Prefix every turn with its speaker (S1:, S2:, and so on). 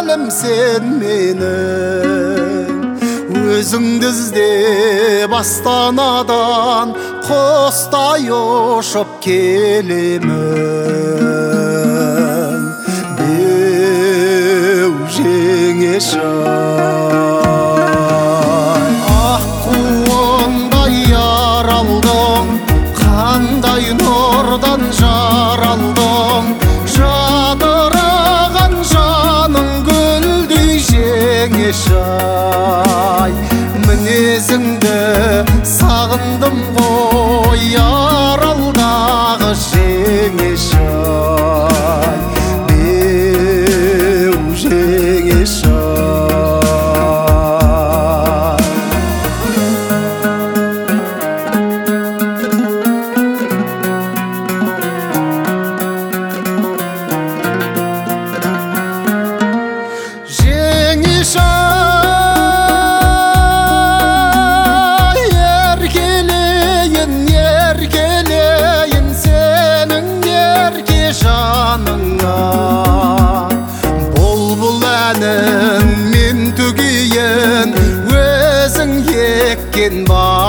S1: әлем сен менің, өзіңді іздеп Астанадан құстай ұшып келемін. Беу жеңешай, аққуындай яралдың, қандай нұрдан жаралдың, жадыраған жаның гүлдей жеңешай. Мінезіңді сағындым ғой аралдағы жеңешай, беу жеңешай. Жеңешай, еркелейін сенің ерке жаныңа. Бұлбұл әнін мен төгейін өзің еккен